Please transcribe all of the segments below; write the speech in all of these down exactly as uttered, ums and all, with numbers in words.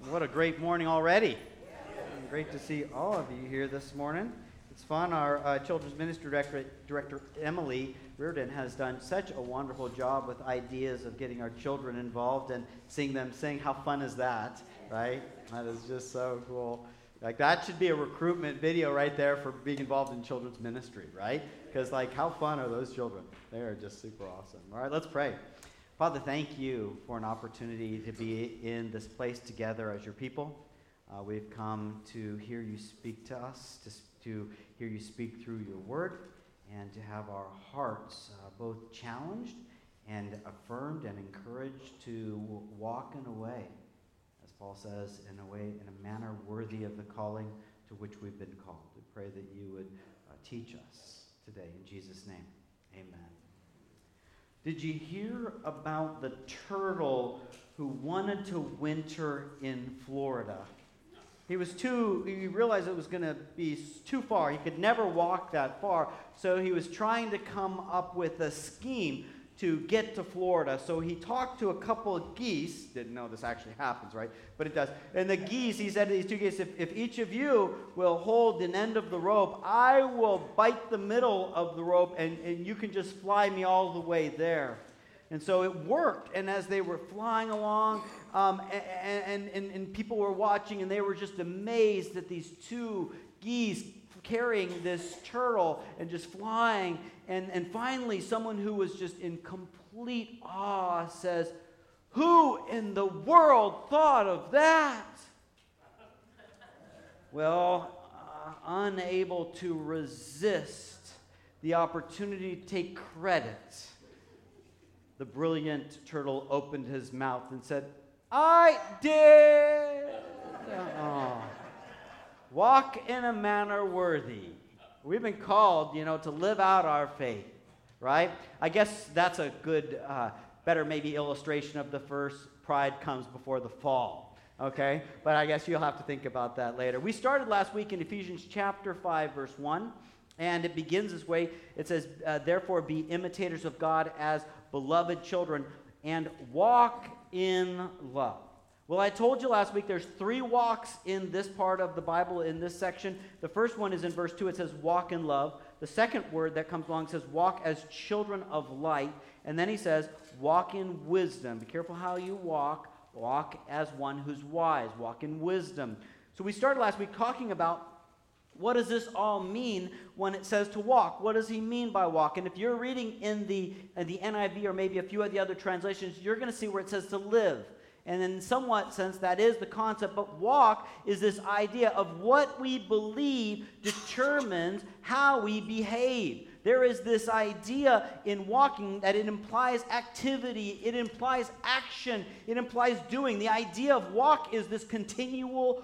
What a great morning already. Great to see all of you here this morning. It's fun. Our uh, children's ministry director, director, Emily Reardon, has done such a wonderful job with ideas of getting our children involved and seeing them sing. How fun is that, right? That is just so cool. Like, that should be a recruitment video right there for being involved in children's ministry, right? Because, like, how fun are those children? They are just super awesome. All right, let's pray. Father, thank you for an opportunity to be in this place together as your people. Uh, we've come to hear you speak to us, to, to hear you speak through your word, and to have our hearts uh, both challenged and affirmed and encouraged to walk in a way, as Paul says, in a way, in a manner worthy of the calling to which we've been called. We pray that you would uh, teach us today. In Jesus' name, amen. Did you hear about the turtle who wanted to winter in Florida? He was too, he realized it was going to be too far. He could never walk that far. So he was trying to come up with a scheme to get to Florida. So he talked to a couple of geese. Didn't know this actually happens, right? But it does. And the geese, he said to these two geese, if, if each of you will hold an end of the rope, I will bite the middle of the rope, and, and you can just fly me all the way there. And so it worked. And as they were flying along, um, and, and, and people were watching, and they were just amazed that these two geese carrying this turtle and just flying. And, and finally, someone who was just in complete awe says, "Who in the world thought of that?" Well, uh, unable to resist the opportunity to take credit, the brilliant turtle opened his mouth and said, "I did." Oh. Walk in a manner worthy. We've been called, you know, to live out our faith, right? I guess that's a good, uh, better maybe illustration of the verse, pride comes before the fall, okay? But I guess you'll have to think about that later. We started last week in Ephesians chapter five, verse one, and it begins this way. It says, uh, therefore be imitators of God as beloved children, and walk in love. Well, I told you last week there's three walks in this part of the Bible, in this section. The first one is in verse two. It says, walk in love. The second word that comes along says, walk as children of light. And then he says, walk in wisdom. Be careful how you walk. Walk as one who's wise. Walk in wisdom. So we started last week talking about what does this all mean when it says to walk? What does he mean by walk? And if you're reading in the, in the N I V or maybe a few of the other translations, you're going to see where it says to live. And in somewhat sense, that is the concept. But walk is this idea of what we believe determines how we behave. There is this idea in walking that it implies activity, it implies action, it implies doing. The idea of walk is this continual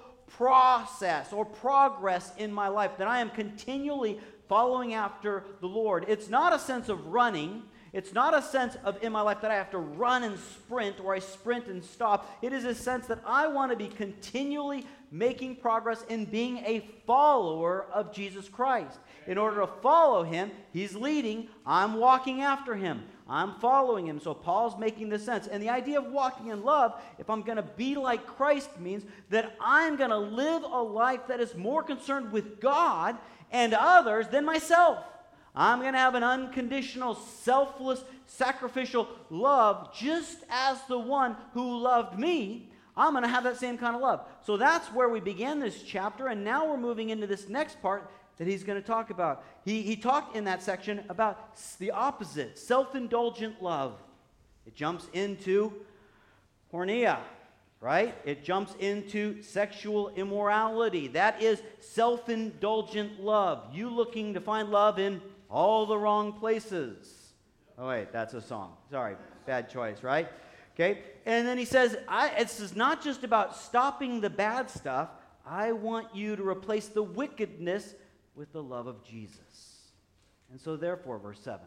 process or progress in my life, that I am continually following after the Lord. It's not a sense of running. It's not a sense of in my life that I have to run and sprint, or I sprint and stop. It is a sense that I want to be continually making progress in being a follower of Jesus Christ. In order to follow him, he's leading, I'm walking after him. I'm following him. So Paul's making this sense. And the idea of walking in love, if I'm going to be like Christ, means that I'm going to live a life that is more concerned with God and others than myself. I'm going to have an unconditional, selfless, sacrificial love, just as the one who loved me. I'm going to have that same kind of love. So that's where we began this chapter, and now we're moving into this next part that he's going to talk about. He, he talked in that section about the opposite, self-indulgent love. It jumps into porneia, right? It jumps into sexual immorality. That is self-indulgent love. You looking to find love in all the wrong places. Oh, wait, that's a song. Sorry, bad choice, right? Okay, and then he says, I, this is not just about stopping the bad stuff. I want you to replace the wickedness with the love of Jesus. And so therefore, verse seven,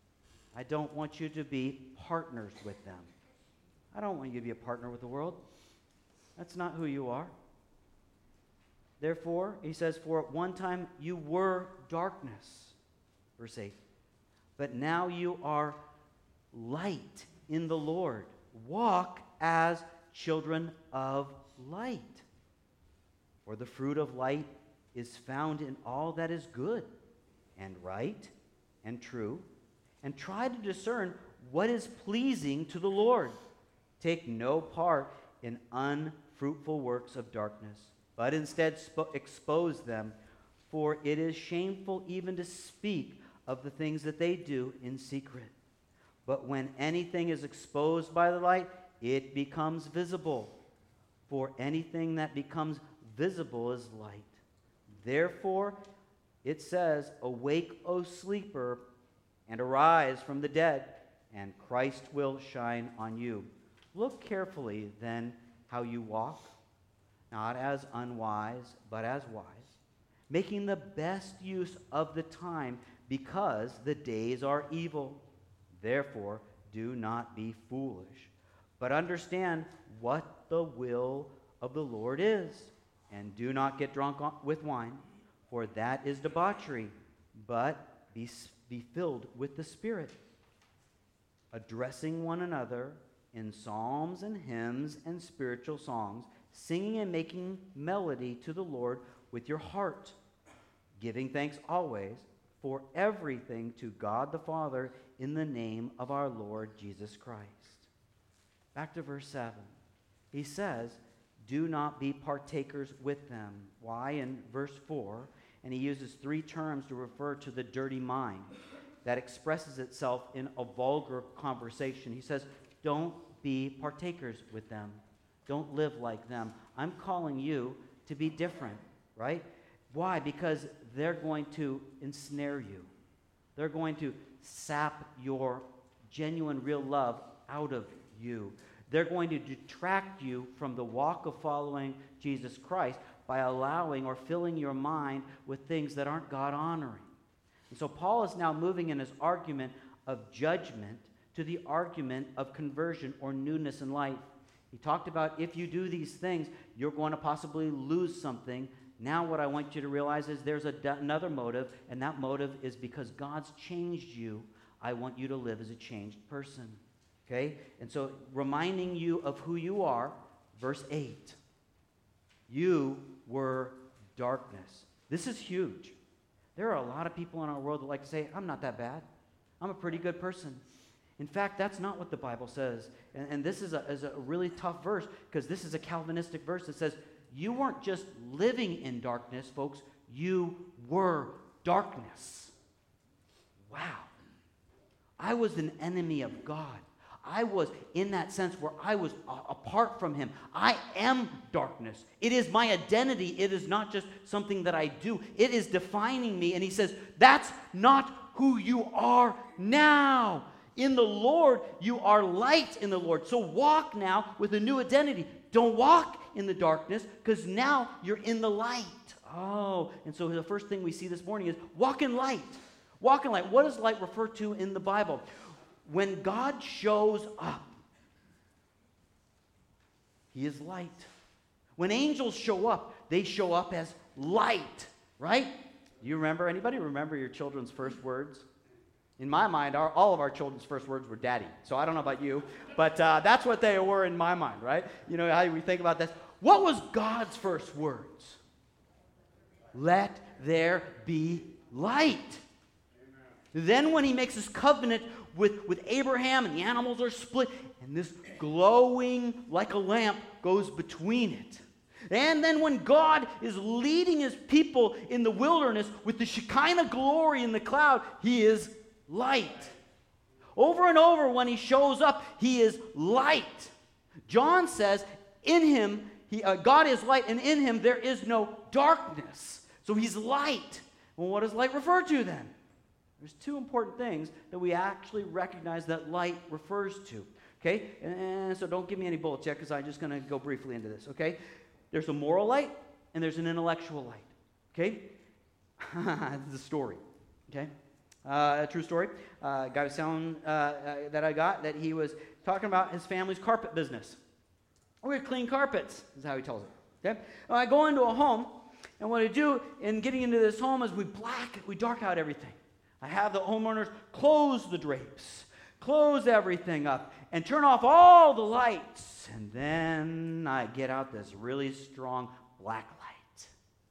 I don't want you to be partners with them. I don't want you to be a partner with the world. That's not who you are. Therefore, he says, for at one time you were darkness. Verse eight, but now you are light in the Lord. Walk as children of light. For the fruit of light is found in all that is good and right and true, and try to discern what is pleasing to the Lord. Take no part in unfruitful works of darkness, but instead spo- expose them, for it is shameful even to speak of the things that they do in secret. But when anything is exposed by the light, it becomes visible. For anything that becomes visible is light. Therefore, it says, awake, O sleeper, and arise from the dead, and Christ will shine on you. Look carefully, then, how you walk, not as unwise, but as wise, making the best use of the time, because the days are evil. Therefore, do not be foolish, but understand what the will of the Lord is. And do not get drunk with wine, for that is debauchery, but be, be filled with the Spirit, addressing one another in psalms and hymns and spiritual songs, singing and making melody to the Lord with your heart, giving thanks always for everything to God the Father in the name of our Lord Jesus Christ. Back to verse seven. He says, do not be partakers with them. Why? In verse four, and he uses three terms to refer to the dirty mind that expresses itself in a vulgar conversation. He says, don't be partakers with them. Don't live like them. I'm calling you to be different, right? Why? Because they're going to ensnare you. They're going to sap your genuine, real love out of you. They're going to detract you from the walk of following Jesus Christ by allowing or filling your mind with things that aren't God-honoring. And so Paul is now moving in his argument of judgment to the argument of conversion or newness in life. He talked about if you do these things, you're going to possibly lose something. Now what I want you to realize is there's a, another motive, and that motive is because God's changed you. I want you to live as a changed person. Okay? And so reminding you of who you are, verse eight. You were darkness. This is huge. There are a lot of people in our world that like to say, I'm not that bad. I'm a pretty good person. In fact, that's not what the Bible says. And, and this is a, is a really tough verse because this is a Calvinistic verse that says, you weren't just living in darkness, folks. You were darkness. Wow. I was an enemy of God. I was in that sense where I was uh, apart from him. I am darkness. It is my identity. It is not just something that I do. It is defining me. And he says, that's not who you are now. In the Lord, you are light in the Lord. So walk now with a new identity. Don't walk in the darkness because now you're in the light. Oh, and so the first thing we see this morning is walk in light. Walk in light. What does light refer to in the Bible? When God shows up, he is light. When angels show up, they show up as light, right? Do you remember? Anybody remember your children's first words? In my mind, our, all of our children's first words were daddy. So I don't know about you, but uh, that's what they were in my mind, right? You know how we think about this. What was God's first words? Let there be light. Amen. Then when he makes his covenant with, with Abraham and the animals are split, and this glowing like a lamp goes between it. And then when God is leading his people in the wilderness with the Shekinah glory in the cloud, he is light. Over and over when he shows up, he is light. John says, in him, he, uh, God is light, and in him there is no darkness. So he's light. Well, what does light refer to then? There's two important things that we actually recognize that light refers to. Okay? And so don't give me any bullets yet because I'm just going to go briefly into this. Okay? There's a moral light and there's an intellectual light. Okay? This is a story. Okay? Uh, a true story. Uh, a guy was telling uh, uh, that I got that he was talking about his family's carpet business. We're clean carpets, is how he tells it. Okay? Well, I go into a home, and what I do in getting into this home is we black, we dark out everything. I have the homeowners close the drapes, close everything up, and turn off all the lights. And then I get out this really strong black light.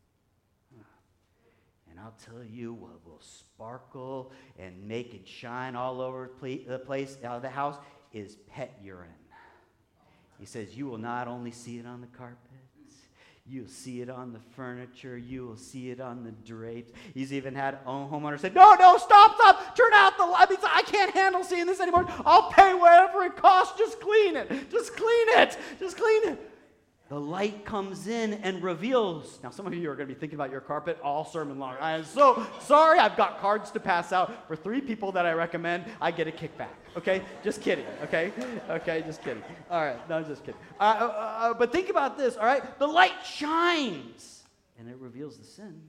And I'll tell you what will sparkle and make it shine all over the place, out of the house, is pet urine. He says, you will not only see it on the carpet, you'll see it on the furniture. You will see it on the drapes. He's even had a homeowner say, no, no, stop, stop. Turn out the light. I can't handle seeing this anymore. I'll pay whatever it costs. Just clean it. Just clean it. Just clean it. The light comes in and reveals. Now, some of you are going to be thinking about your carpet all sermon long. I am so sorry. I've got cards to pass out for three people that I recommend. I get a kickback. Okay? Just kidding. Okay? Okay, just kidding. All right. No, just kidding. Uh, uh, uh, but think about this, all right? The light shines, and it reveals the sin.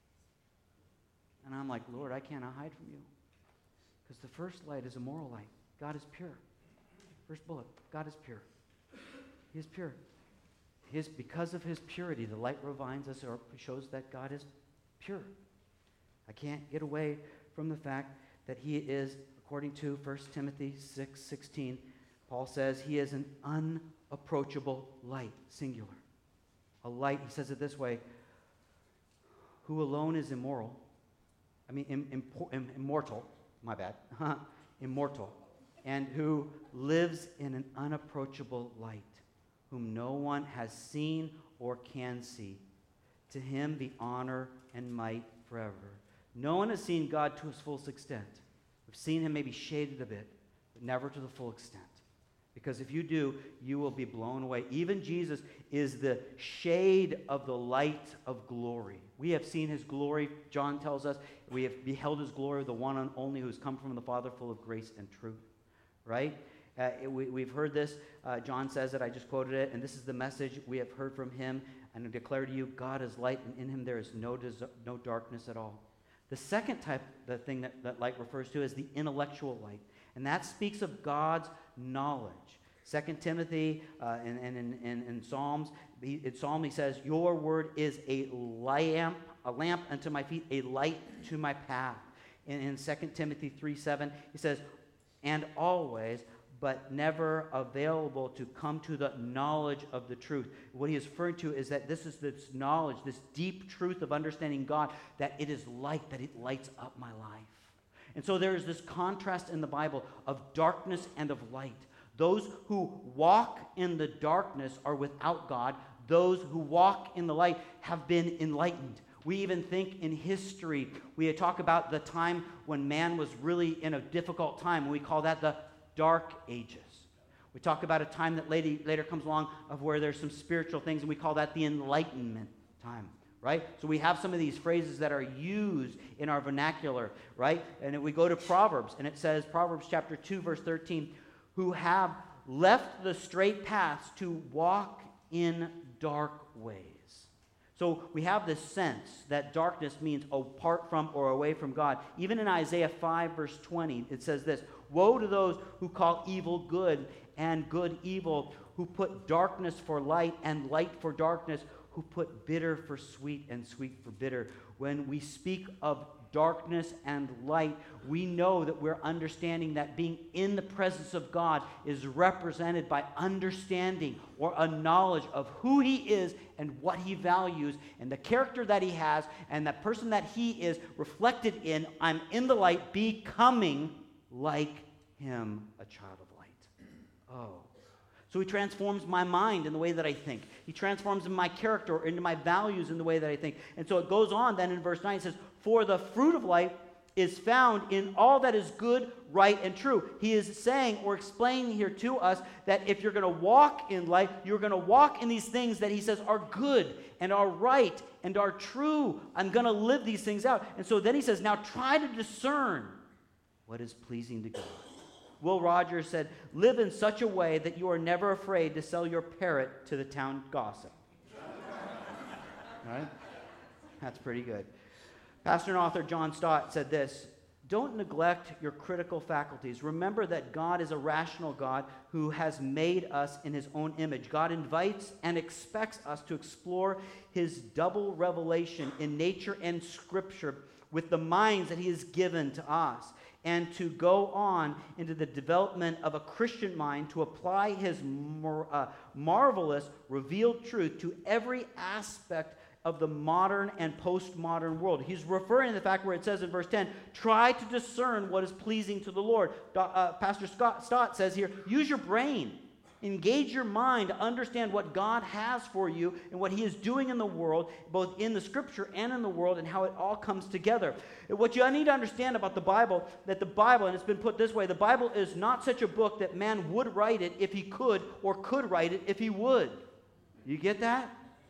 And I'm like, Lord, I cannot hide from you. Because the first light is a moral light. God is pure. First bullet. God is pure. He is pure. His, because of his purity, the light reminds us or shows that God is pure. I can't get away from the fact that he is, according to First Timothy six sixteen, Paul says he is an unapproachable light, singular. A light, he says it this way, who alone is immoral, I mean im, im, im, immortal, my bad, immortal, and who lives in an unapproachable light, whom no one has seen or can see. To him be honor and might forever. No one has seen God to his fullest extent. We've seen him maybe shaded a bit, but never to the full extent. Because if you do, you will be blown away. Even Jesus is the shade of the light of glory. We have seen his glory, John tells us. We have beheld his glory, the one and only who has come from the Father, full of grace and truth. Right? Uh, we, we've heard this. Uh, John says it. I just quoted it. And this is the message we have heard from him. And I declare to you, God is light, and in him there is no, des- no darkness at all. The second type, the thing that, that light refers to, is the intellectual light. And that speaks of God's knowledge. Second Timothy uh, and, and in, in, in Psalms, he, in Psalm he says, your word is a lamp, a lamp unto my feet, a light to my path. In, in Second Timothy three seven, he says, and always, but never available to come to the knowledge of the truth. What he is referring to is that this is this knowledge, this deep truth of understanding God, that it is light, that it lights up my life. And so there is this contrast in the Bible of darkness and of light. Those who walk in the darkness are without God. Those who walk in the light have been enlightened. We even think in history, we talk about the time when man was really in a difficult time, and we call that the Dark Ages. We talk about a time that later, later comes along of where there's some spiritual things, and we call that the Enlightenment time, right? So we have some of these phrases that are used in our vernacular, right? And we go to Proverbs, and it says, Proverbs chapter two, verse thirteen, who have left the straight paths to walk in dark ways. So we have this sense that darkness means apart from or away from God. Even in Isaiah five, verse twenty, it says this, woe to those who call evil good and good evil, who put darkness for light and light for darkness, who put bitter for sweet and sweet for bitter. When we speak of darkness and light, we know that we're understanding that being in the presence of God is represented by understanding or a knowledge of who he is and what he values and the character that he has and the person that he is reflected in. I'm in the light, becoming like him, a child of light. Oh. So he transforms my mind in the way that I think. He transforms my character into my values in the way that I think. And so it goes on then in verse nine, it says, for the fruit of life is found in all that is good, right, and true. He is saying or explaining here to us that if you're going to walk in light, you're going to walk in these things that he says are good and are right and are true. I'm going to live these things out. And so then he says, now try to discern what is pleasing to God. Will Rogers said, live in such a way that you are never afraid to sell your parrot to the town gossip. All right? That's pretty good. Pastor and author John Stott said this, don't neglect your critical faculties. Remember that God is a rational God who has made us in his own image. God invites and expects us to explore his double revelation in nature and scripture with the minds that he has given to us. and to go on into the development of a Christian mind to apply his mar- uh, marvelous revealed truth to every aspect of the modern and postmodern world. He's referring to the fact where it says in verse ten, try to discern what is pleasing to the Lord. Uh, Pastor Scott Stott says here, use your brain. Engage your mind to understand what God has for you and what he is doing in the world, both in the scripture and in the world, and how it all comes together. What you need to understand about the Bible, that the Bible, and it's been put this way, the Bible is not such a book that man would write it if he could, or could write it if he would. You get that?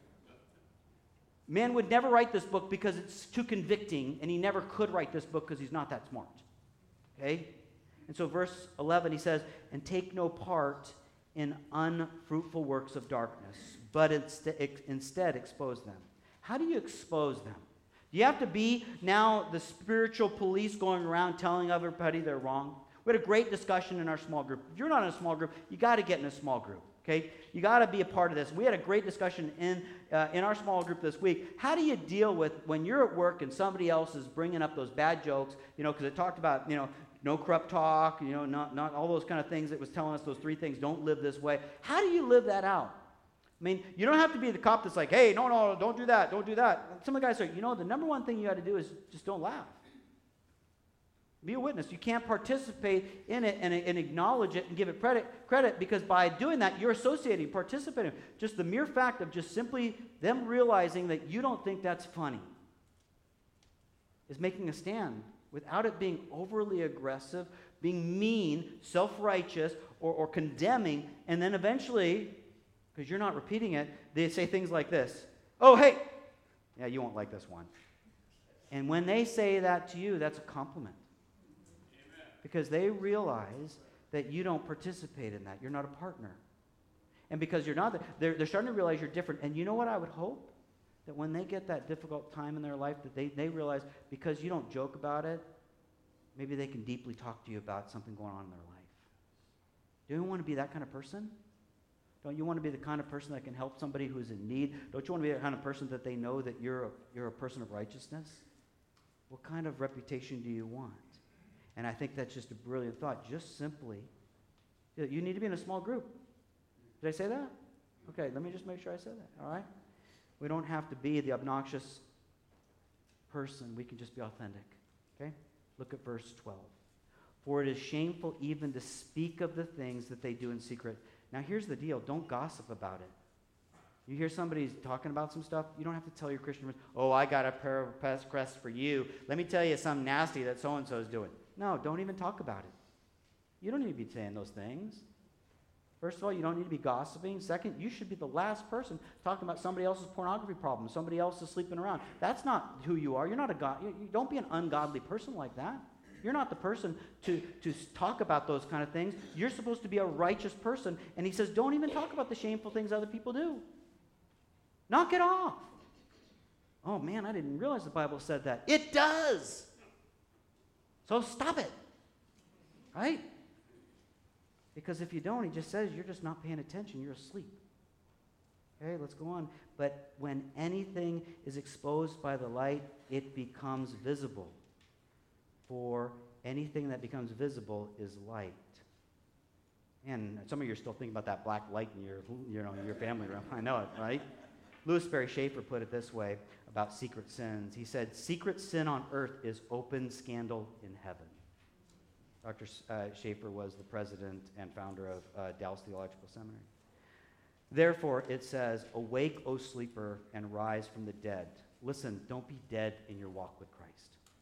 Man would never write this book because it's too convicting, and he never could write this book because he's not that smart. Okay? And so verse eleven, he says, and take no part in unfruitful works of darkness, but inst- ex- instead expose them. How do you expose them? Do you have to be now the spiritual police going around telling everybody they're wrong? We had a great discussion in our small group. If you're not in a small group, you got to get in a small group, okay? You got to be a part of this. We had a great discussion in, uh, in our small group this week. How do you deal with when you're at work and somebody else is bringing up those bad jokes, you know, because it talked about, you know, no corrupt talk, you know, not, not all those kind of things. It was telling us those three things. Don't live this way. How do you live that out? I mean, you don't have to be the cop that's like, hey, no, no, don't do that, don't do that. Some of the guys say, you know, the number one thing you got to do is just don't laugh. Be a witness. You can't participate in it and, and acknowledge it and give it credit, credit because by doing that, you're associating, participating. Just the mere fact of just simply them realizing that you don't think that's funny is making a stand without it being overly aggressive, being mean, self-righteous, or, or condemning, and then eventually, because you're not repeating it, they say things like this. Oh, hey, yeah, you won't like this one. And when they say that to you, that's a compliment. Amen. Because they realize that you don't participate in that. You're not a partner. And because you're not, they're, they're starting to realize you're different. And you know what I would hope? That when they get that difficult time in their life, that they, they realize because you don't joke about it, maybe they can deeply talk to you about something going on in their life. Do you want to be that kind of person? Don't you want to be the kind of person that can help somebody who's in need? Don't you want to be the kind of person that they know that you're a, you're a person of righteousness? What kind of reputation do you want? And I think that's just a brilliant thought. Just simply, you need to be in a small group. Did I say that? Okay, let me just make sure I said that, all right? We don't have to be the obnoxious person. We can just be authentic. Okay? Look at verse twelve. For it is shameful even to speak of the things that they do in secret. Now here's the deal. Don't gossip about it. You hear somebody talking about some stuff, you don't have to tell your Christian friends, oh, I got a pair of press crest for you. Let me tell you something nasty that so-and-so is doing. No, don't even talk about it. You don't need to be saying those things. First of all, you don't need to be gossiping. Second, you should be the last person talking about somebody else's pornography problem, somebody else is sleeping around. That's not who you are. You're not a god. You, you don't be an ungodly person like that. You're not the person to, to talk about those kind of things. You're supposed to be a righteous person. And he says, don't even talk about the shameful things other people do. Knock it off. Oh, man, I didn't realize the Bible said that. It does. So stop it. Right? Because if you don't, he just says you're just not paying attention. You're asleep. Okay, let's go on. But when anything is exposed by the light, it becomes visible. For anything that becomes visible is light. And some of you are still thinking about that black light in your, you know, your family room. I know it, right? Louis Sperry Schaefer put it this way about secret sins. He said, secret sin on earth is open scandal in heaven. Doctor Uh, Schaefer was the president and founder of uh, Dallas Theological Seminary. Therefore, it says, awake, O sleeper, and rise from the dead. Listen, don't be dead in your walk with Christ.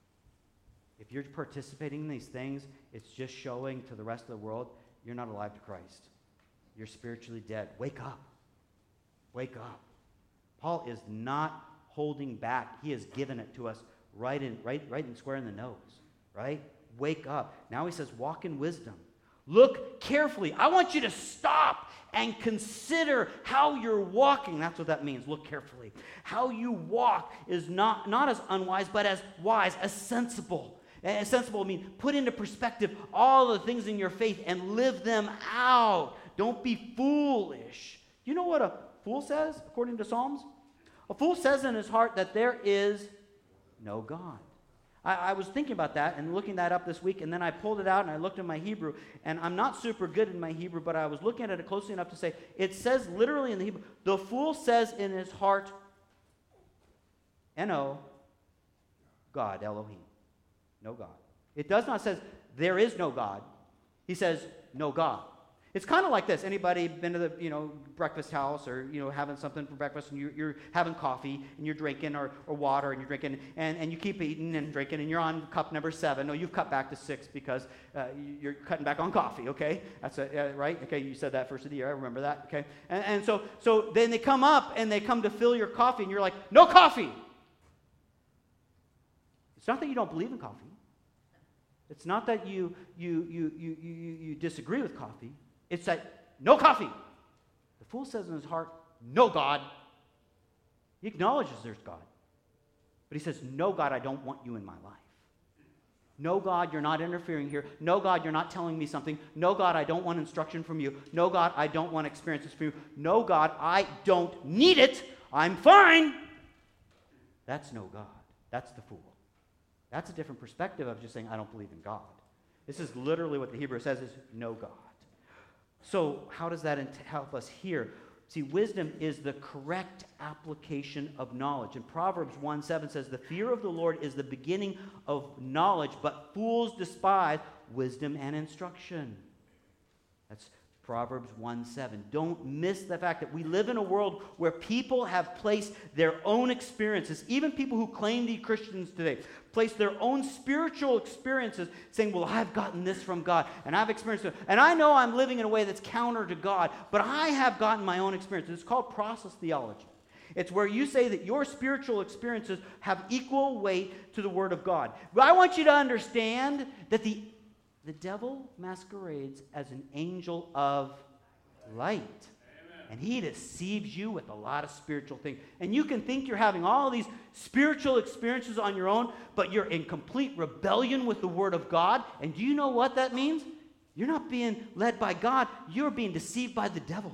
If you're participating in these things, it's just showing to the rest of the world you're not alive to Christ. You're spiritually dead. Wake up. Wake up. Paul is not holding back. He has given it to us right in, right, right in square in the nose, right? Wake up. Now he says, walk in wisdom. Look carefully. I want you to stop and consider how you're walking. That's what that means. Look carefully. How you walk is not, not as unwise, but as wise, as sensible. As sensible means put into perspective all the things in your faith and live them out. Don't be foolish. You know what a fool says, according to Psalms? A fool says in his heart that there is no God. I, I was thinking about that and looking that up this week, and then I pulled it out and I looked in my Hebrew, and I'm not super good in my Hebrew, but I was looking at it closely enough to say, it says literally in the Hebrew, the fool says in his heart, N O, God, Elohim, no God. It does not say there is no God. He says no God. It's kind of like this. Anybody been to the, you know, breakfast house or, you know, having something for breakfast and you're, you're having coffee and you're drinking or, or water and you're drinking and, and you keep eating and drinking and you're on cup number seven. No, you've cut back to six because uh, you're cutting back on coffee, okay? That's a, uh, right? Okay, you said that first of the year. I remember that, okay? And, and so, so then they come up and they come to fill your coffee and you're like, no coffee. It's not that you don't believe in coffee. It's not that you, you, you, you, you, you disagree with coffee. It's that no coffee. The fool says in his heart, no God. He acknowledges there's God. But he says, no God, I don't want you in my life. No God, you're not interfering here. No God, you're not telling me something. No God, I don't want instruction from you. No God, I don't want experiences from you. No God, I don't need it. I'm fine. That's no God. That's the fool. That's a different perspective of just saying, I don't believe in God. This is literally what the Hebrew says is no God. So how does that help us here? See, wisdom is the correct application of knowledge. And Proverbs one seven says, the fear of the Lord is the beginning of knowledge, but fools despise wisdom and instruction. That's Proverbs one seven. Don't miss the fact that we live in a world where people have placed their own experiences, even people who claim to be Christians today, place their own spiritual experiences saying, well, I've gotten this from God, and I've experienced it, and I know I'm living in a way that's counter to God, but I have gotten my own experience. It's called process theology. It's where you say that your spiritual experiences have equal weight to the Word of God. But I want you to understand that the The devil masquerades as an angel of light. Amen. And he deceives you with a lot of spiritual things. And you can think you're having all these spiritual experiences on your own, but you're in complete rebellion with the Word of God. And do you know what that means? You're not being led by God. You're being deceived by the devil.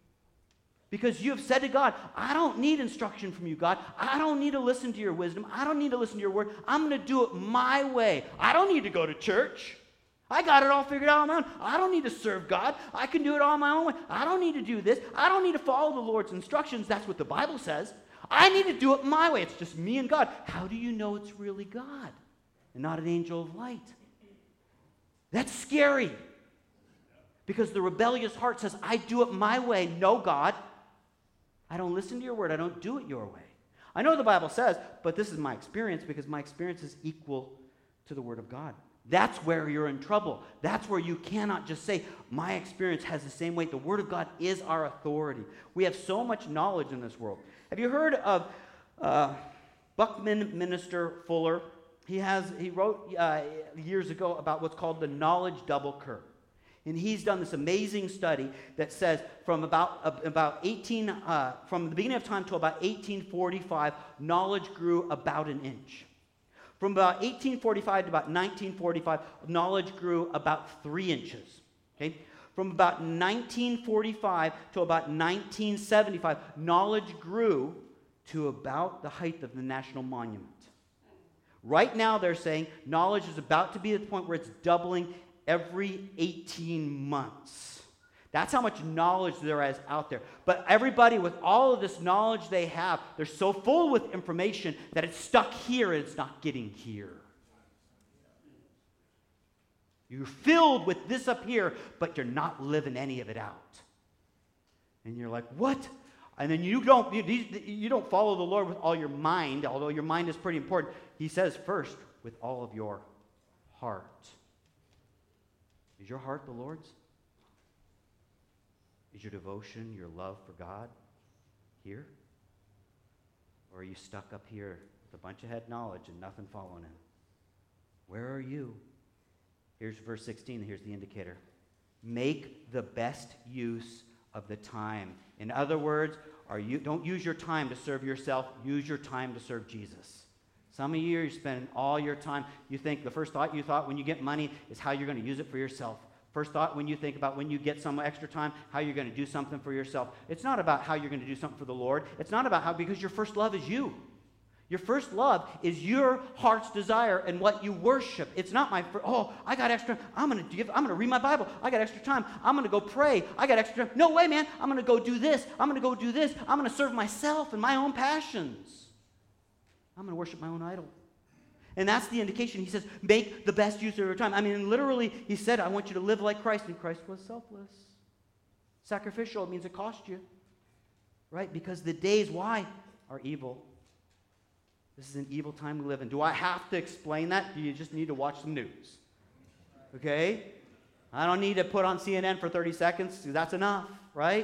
Because you have said to God, I don't need instruction from you, God. I don't need to listen to your wisdom. I don't need to listen to your word. I'm going to do it my way. I don't need to go to church. I got it all figured out on my own. I don't need to serve God. I can do it all my own way. I don't need to do this. I don't need to follow the Lord's instructions. That's what the Bible says. I need to do it my way. It's just me and God. How do you know it's really God and not an angel of light? That's scary. Because the rebellious heart says, I do it my way. No, God. I don't listen to your word. I don't do it your way. I know the Bible says, but this is my experience because my experience is equal to the word of God. That's where you're in trouble. That's where you cannot just say, my experience has the same weight. The Word of God is our authority. We have so much knowledge in this world. Have you heard of uh, Buckminster Fuller? He has he wrote uh, years ago about what's called the knowledge double curve. And he's done this amazing study that says from about uh, about eighteen uh, from the beginning of time to about eighteen forty-five, knowledge grew about an inch. From about eighteen forty-five to about nineteen forty-five, knowledge grew about three inches. Okay? From about nineteen forty-five to about nineteen seventy-five, knowledge grew to about the height of the National Monument. Right now, they're saying knowledge is about to be at the point where it's doubling every eighteen months. That's how much knowledge there is out there. But everybody with all of this knowledge they have, they're so full with information that it's stuck here and it's not getting here. You're filled with this up here, but you're not living any of it out. And you're like, what? And then you don't, you, you don't follow the Lord with all your mind, although your mind is pretty important. He says first, with all of your heart. Is your heart the Lord's? Is your devotion, your love for God here? Or are you stuck up here with a bunch of head knowledge and nothing following in? Where are you? Here's verse sixteen. Here's the indicator. Make the best use of the time. In other words, are you don't use your time to serve yourself. Use your time to serve Jesus. Some of you are spending all your time. You think the first thought you thought when you get money is how you're going to use it for yourself. First thought when you think about when you get some extra time, how you're going to do something for yourself. It's not about how you're going to do something for the Lord. It's not about how, because your first love is you. Your first love is your heart's desire and what you worship. It's not my, fir- oh, I got extra, I'm going to give, I'm going to read my Bible. I got extra time. I'm going to go pray. I got extra time. No way, man. I'm going to go do this. I'm going to go do this. I'm going to serve myself and my own passions. I'm going to worship my own idol. And that's the indication. He says, make the best use of your time. I mean, literally, he said, I want you to live like Christ. And Christ was selfless. Sacrificial, it means it cost you. Right? Because the days, why, are evil. This is an evil time we live in. Do I have to explain that? Do you just need to watch some news? Okay? I don't need to put on C N N for thirty seconds. That's enough, right?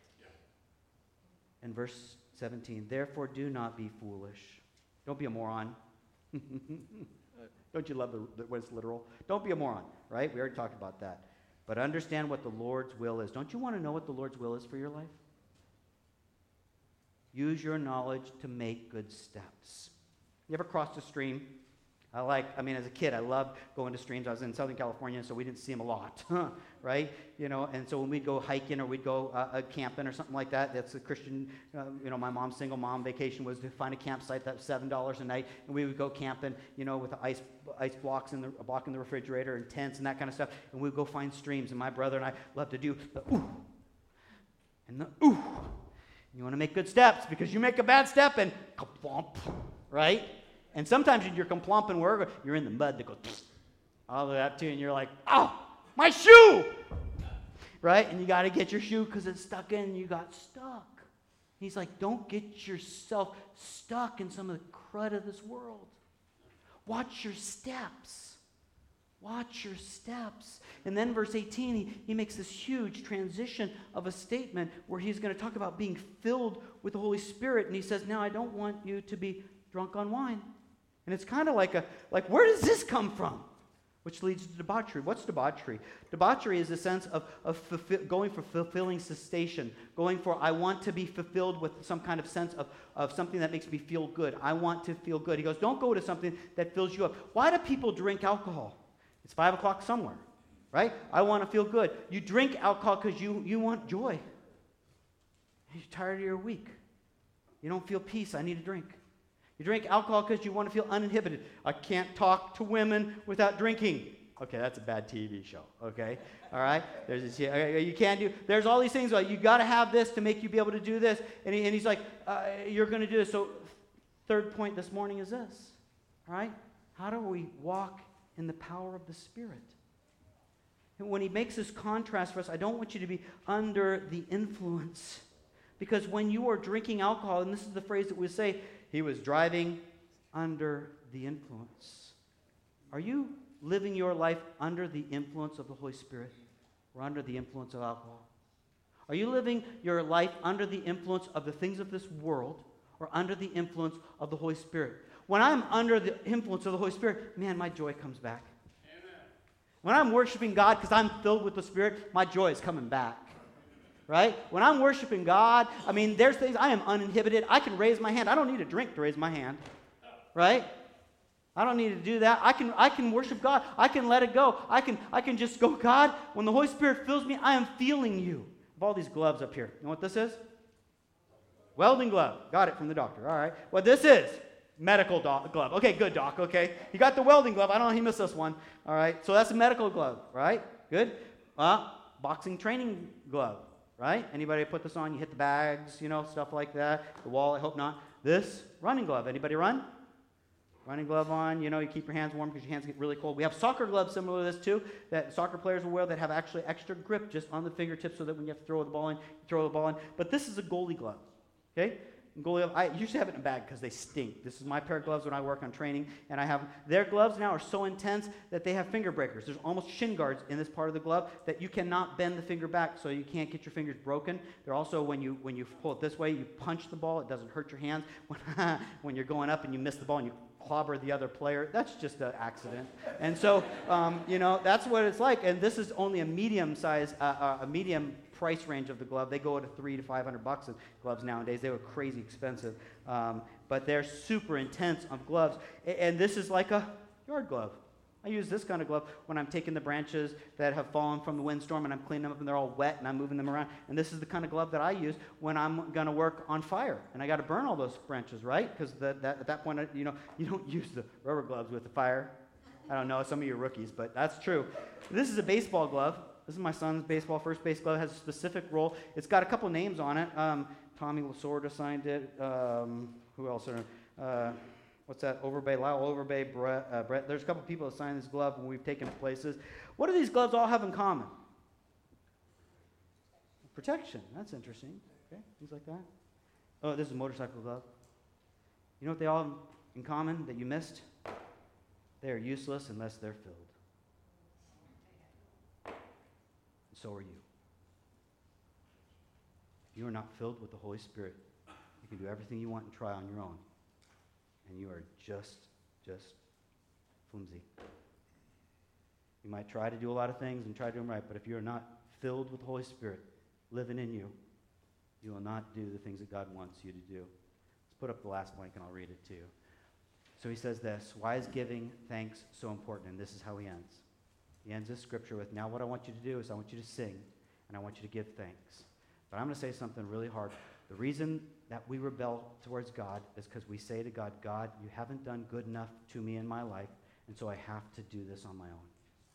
And verse seventeen, therefore do not be foolish. Don't be a moron. Don't you love the, the, when it's literal? Don't be a moron, right? We already talked about that. But understand what the Lord's will is. Don't you want to know what the Lord's will is for your life? Use your knowledge to make good steps. You ever crossed a stream? I like, I mean, as a kid, I loved going to streams. I was in Southern California, so we didn't see them a lot, right? You know, and so when we'd go hiking or we'd go uh, uh, camping or something like that, that's a Christian, uh, you know, my mom's single mom vacation was to find a campsite that's seven dollars a night, and we would go camping, you know, with the ice ice blocks in the a block in the refrigerator and tents and that kind of stuff, and we'd go find streams, and my brother and I loved to do the ooh and the ooh. You want to make good steps because you make a bad step and ka-plump, right? And sometimes you're complumping wherever, you're in the mud that goes all of that too, and you're like, oh, my shoe! Right? And you got to get your shoe because it's stuck in and you got stuck. He's like, don't get yourself stuck in some of the crud of this world. Watch your steps. Watch your steps. And then verse eighteen, he, he makes this huge transition of a statement where he's going to talk about being filled with the Holy Spirit. And he says, now I don't want you to be drunk on wine. And it's kind of like a, like, where does this come from? Which leads to debauchery. What's debauchery? Debauchery is a sense of, of fulfill, going for fulfilling cessation, going for, I want to be fulfilled with some kind of sense of, of something that makes me feel good. I want to feel good. He goes, don't go to something that fills you up. Why do people drink alcohol? It's five o'clock somewhere, right? I want to feel good. You drink alcohol because you, you want joy. You're tired of your week. You don't feel peace. I need a drink. You drink alcohol because you want to feel uninhibited. I can't talk to women without drinking. Okay, that's a bad T V show, okay? All right? There's this, you can't do, there's all these things like you got to have this to make you be able to do this. And, he, and he's like, uh, you're going to do this. So third point this morning is this, all right? How do we walk in the power of the Spirit? And when he makes this contrast for us, I don't want you to be under the influence. Because when you are drinking alcohol, and this is the phrase that we say, he was driving under the influence. Are you living your life under the influence of the Holy Spirit or under the influence of alcohol? Are you living your life under the influence of the things of this world or under the influence of the Holy Spirit? When I'm under the influence of the Holy Spirit, man, my joy comes back. Amen. When I'm worshiping God because I'm filled with the Spirit, my joy is coming back. Right? When I'm worshiping God, I mean, there's things, I am uninhibited. I can raise my hand. I don't need a drink to raise my hand. Right? I don't need to do that. I can I can worship God. I can let it go. I can I can just go, God, when the Holy Spirit fills me, I am feeling you. I have all these gloves up here. You know what this is? Welding glove. Got it from the doctor. All right. What this is? Medical doc, glove. Okay, good, doc. Okay. You got the welding glove. I don't know. He missed this one. All right. So that's a medical glove, right? Good. Uh, boxing training glove. Right? Anybody put this on? You hit the bags, you know, stuff like that. The wall, I hope not. This, running glove. Anybody run? Running glove on. You know, you keep your hands warm because your hands get really cold. We have soccer gloves similar to this too, that soccer players will wear that have actually extra grip just on the fingertips so that when you have to throw the ball in, you throw the ball in. But this is a goalie glove. Okay? Goalie, I usually have it in a bag because they stink. This is my pair of gloves when I work on training, and I have their gloves now are so intense that they have finger breakers. There's almost shin guards in this part of the glove that you cannot bend the finger back, so you can't get your fingers broken. They're also when you when you pull it this way, you punch the ball. It doesn't hurt your hands. When, when you're going up and you miss the ball and you clobber the other player, that's just an accident. And so, um, you know, that's what it's like. And this is only a medium size, uh, uh, a medium price range of the glove. They go to three to five hundred bucks in gloves nowadays. They were crazy expensive, um, but they're super intense of gloves. And, and this is like a yard glove. I use this kind of glove when I'm taking the branches that have fallen from the windstorm and I'm cleaning them up and they're all wet and I'm moving them around. And this is the kind of glove that I use when I'm going to work on fire. And I got to burn all those branches, right? Because that, that, at that point, you know, you don't use the rubber gloves with the fire. I don't know, some of you are rookies, but that's true. This is a baseball glove. This is my son's baseball first base glove. It has a specific role. It's got a couple names on it. Um, Tommy Lasorda signed it. Um, who else? Uh, what's that? Overbay, Lyle Overbay, Brett, uh, Brett. There's a couple people that signed this glove when we've taken it places. What do these gloves all have in common? Protection. That's interesting. Okay, things like that. Oh, this is a motorcycle glove. You know what they all have in common that you missed? They are useless unless they're filled. And so are you. If you are not filled with the Holy Spirit, you can do everything you want and try on your own. And you are just, just flimsy. You might try to do a lot of things and try to do them right, but if you are not filled with the Holy Spirit living in you, you will not do the things that God wants you to do. Let's put up the last blank and I'll read it to you. So he says this, why is giving thanks so important? And this is how he ends. He ends this scripture with, now what I want you to do is I want you to sing, and I want you to give thanks. But I'm going to say something really hard. The reason that we rebel towards God is because we say to God, God, you haven't done good enough to me in my life, and so I have to do this on my own.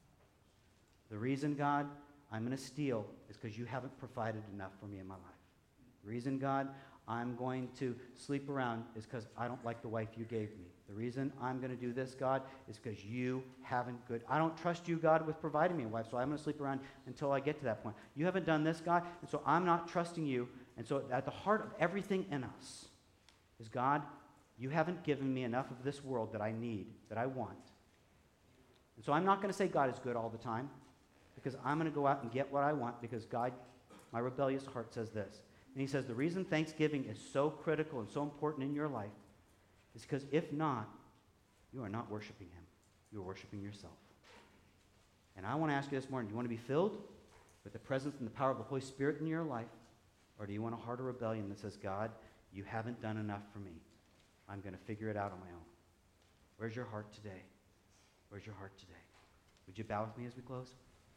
The reason, God, I'm going to steal is because you haven't provided enough for me in my life. The reason, God, I'm going to sleep around is because I don't like the wife you gave me. The reason I'm going to do this, God, is because you haven't good. I don't trust you, God, with providing me a wife, so I'm going to sleep around until I get to that point. You haven't done this, God, and so I'm not trusting you. And so at the heart of everything in us is, God, you haven't given me enough of this world that I need, that I want. And so I'm not going to say God is good all the time, because I'm going to go out and get what I want, because God, my rebellious heart says this. And he says the reason Thanksgiving is so critical and so important in your life is because if not, you are not worshiping him. You are worshiping yourself. And I want to ask you this morning, do you want to be filled with the presence and the power of the Holy Spirit in your life? Or do you want a heart of rebellion that says, God, you haven't done enough for me. I'm going to figure it out on my own. Where's your heart today? Where's your heart today? Would you bow with me as we close?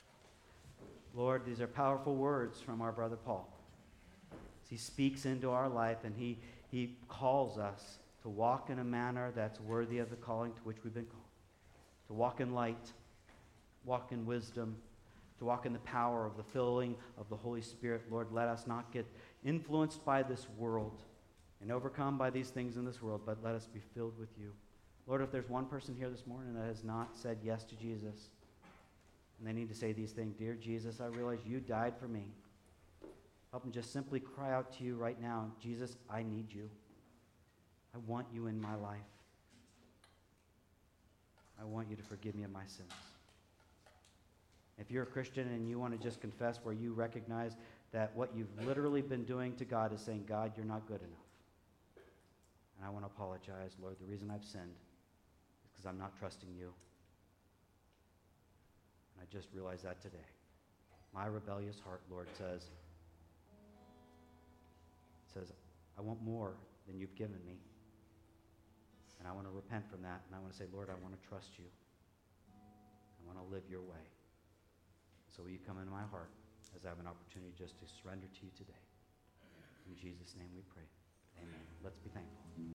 Lord, these are powerful words from our brother Paul. He speaks into our life, and he, he calls us to walk in a manner that's worthy of the calling to which we've been called. To walk in light, walk in wisdom, to walk in the power of the filling of the Holy Spirit. Lord, let us not get influenced by this world and overcome by these things in this world, but let us be filled with you. Lord, if there's one person here this morning that has not said yes to Jesus, and they need to say these things, dear Jesus, I realize you died for me. Help them just simply cry out to you right now, Jesus, I need you. I want you in my life. I want you to forgive me of my sins. If you're a Christian and you want to just confess where you recognize that what you've literally been doing to God is saying, God, you're not good enough. And I want to apologize, Lord. The reason I've sinned is because I'm not trusting you. And I just realized that today. My rebellious heart, Lord, says, says, I want more than you've given me. And I want to repent from that. And I want to say, Lord, I want to trust you. I want to live your way. So will you come into my heart as I have an opportunity just to surrender to you today. In Jesus' name we pray. Amen. Let's be thankful.